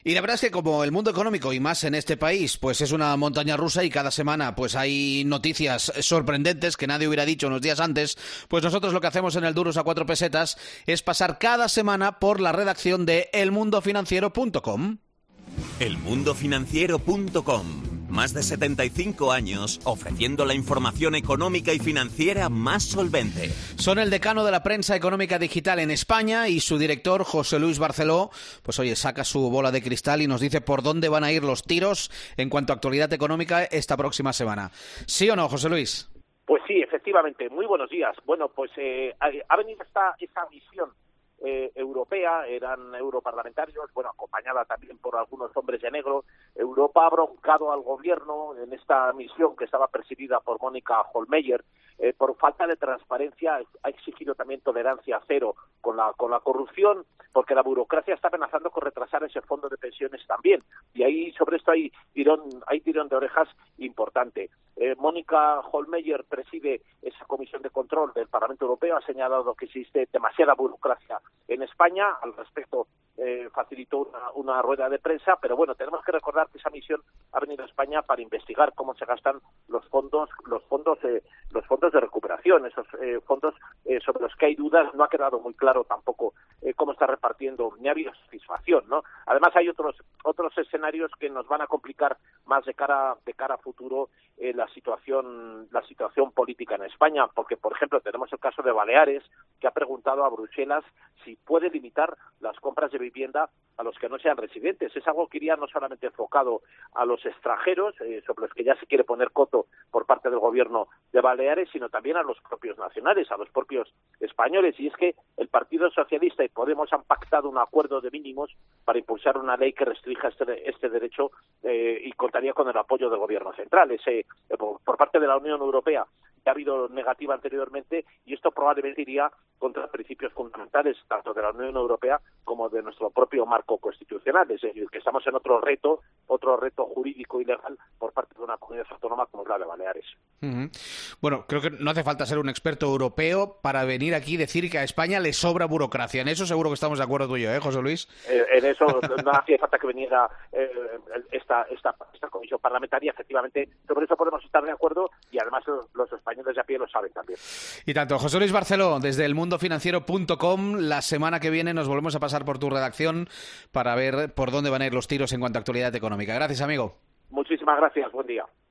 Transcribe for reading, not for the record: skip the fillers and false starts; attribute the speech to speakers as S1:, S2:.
S1: Y la verdad es que como el mundo económico y más en este país, pues es una montaña rusa y cada semana pues hay noticias sorprendentes que nadie hubiera dicho unos días antes, pues nosotros lo que hacemos en el Duros a 4 pesetas es pasar cada semana por la redacción de elmundofinanciero.com.
S2: Elmundofinanciero.com. Más de 75 años ofreciendo la información económica y financiera más solvente.
S1: Son el decano de la prensa económica digital en España y su director, José Luis Barceló, pues oye, saca su bola de cristal y nos dice por dónde van a ir los tiros en cuanto a actualidad económica esta próxima semana. ¿Sí o no, José Luis?
S3: Pues sí, efectivamente. Muy buenos días. Bueno, pues ha venido esta misión europea, eran europarlamentarios, bueno, acompañada también por algunos hombres de negro. Europa ha broncado al gobierno en esta misión que estaba presidida por Mónica Hohlmeier, por falta de transparencia. Ha exigido también tolerancia cero con la corrupción, porque la burocracia está amenazando con retrasar ese fondo de pensiones también. Y ahí sobre esto hay tirón de orejas importante. Mónica Hohlmeier preside esa comisión de control del Parlamento Europeo, ha señalado que existe demasiada burocracia en España. Al respecto, facilitó una rueda de prensa, pero bueno, tenemos que recordar que esa misión ha venido a España para investigar cómo se gastan los fondos de recuperación, esos fondos sobre los que hay dudas. No ha quedado muy claro tampoco cómo está repartiendo, ni ha habido satisfacción, ¿no? Además hay otros escenarios que nos van a complicar más de cara a futuro la situación política en España, porque por ejemplo tenemos el caso de Baleares, que ha preguntado a Bruselas si puede limitar las compras de vivienda a los que no sean residentes. Es algo que iría no solamente enfocado a los extranjeros, sobre los que ya se quiere poner coto por parte del gobierno de Baleares, sino también a los propios nacionales, a los propios españoles. Y es que el Partido Socialista y Podemos han pactado un acuerdo de mínimos para impulsar una ley que restrinja este derecho y contaría con el apoyo del gobierno central. Por parte de la Unión Europea ha habido negativa anteriormente y esto probablemente iría contra principios fundamentales tanto de la Unión Europea como de nuestro propio marco constitucional. Es decir, que estamos en otro reto jurídico y legal por parte de una comunidad autónoma como es la de Baleares.
S1: Bueno, creo que no hace falta ser un experto europeo para venir aquí y decir que a España le sobra burocracia. En eso seguro que estamos de acuerdo tú y yo, José Luis.
S3: En eso no hacía falta que viniera esta comisión parlamentaria. Efectivamente, sobre eso podemos estar de acuerdo y además los españoles de a pie lo saben también.
S1: Y tanto, José Luis Barceló, desde elmundofinanciero.com, la semana que viene nos volvemos a pasar por tu redacción para ver por dónde van a ir los tiros en cuanto a actualidad económica. Gracias, amigo.
S3: Muchísimas gracias, buen día.